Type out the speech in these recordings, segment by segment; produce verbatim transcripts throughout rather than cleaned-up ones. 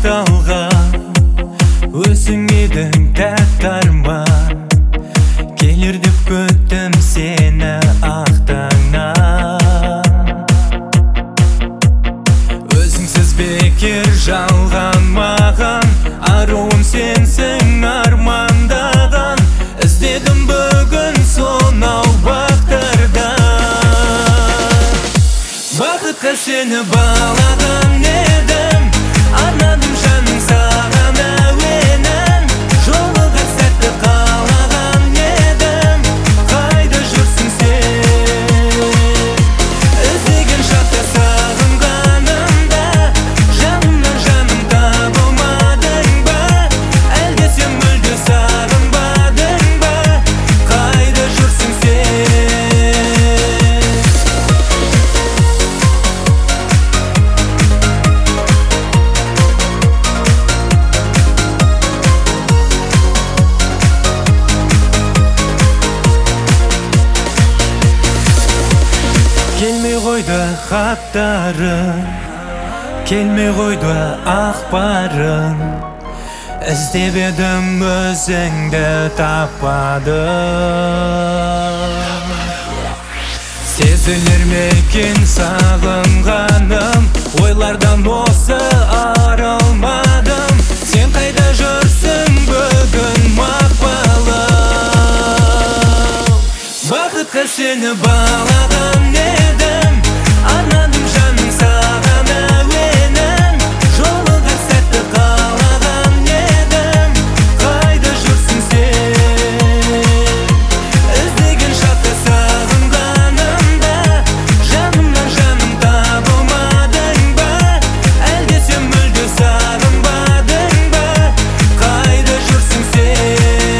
башталган, өзүң эдиң тәтті арман. Келер деп күттім сені ақтаңнан. Өзіңсіз бекер жалған маған, аруым сенсің армандаған. Іздедім бүгін сонау бақтардан. Бақытқа сені балаған едім, арнадым жаның саған әуенін. Жолығар сәтті қалаған едім, қайда жүрсің сен? Іздеген шақта сағынғанымда, жанымнан жаным табылмадың ба? Әлде сен мүлде сағынбадың ба? Қайда жүрсің сен? Келмей қойды хаттарың, келмей қойды ақпарың. Іздеп едім өзіңді таппадым. Сезілер ме екен сағынғаным, ойлардан осы арылмадым. Сен қайда жүрсің бүгін мақпалым? Бақытқа сені балаған едім, арнадым жаның саған әуенін. Жолығар сәтті қалаған едім, қайда жүрсің сен? Іздеген шақта сағынғанымда, жанымнан жаным табылмадың ба? Әлде сен мүлде сағынбадың ба? Қайда жүрсің сен?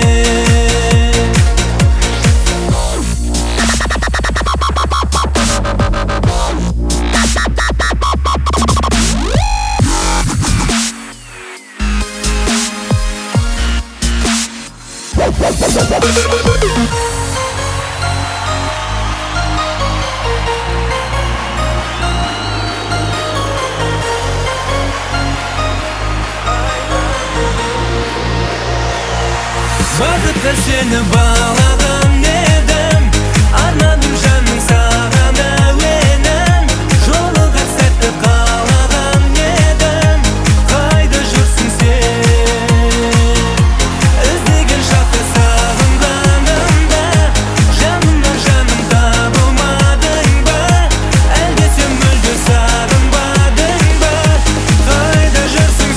Бақытқа сені балаған едім, арнадым жаның саған әуенін. Жолығар сәтті қалаған едім, қайда жүрсің сен? Іздеген шақта сағынғанымда, жанымнан жаным табылмадың ба? Әлде сен мүлде сағынбадың ба? Қайда жүрсің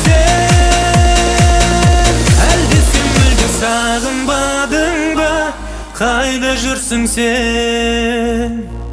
сен? Әлде сен мүлде сағынбадың ба? Қайда жүрсің сен?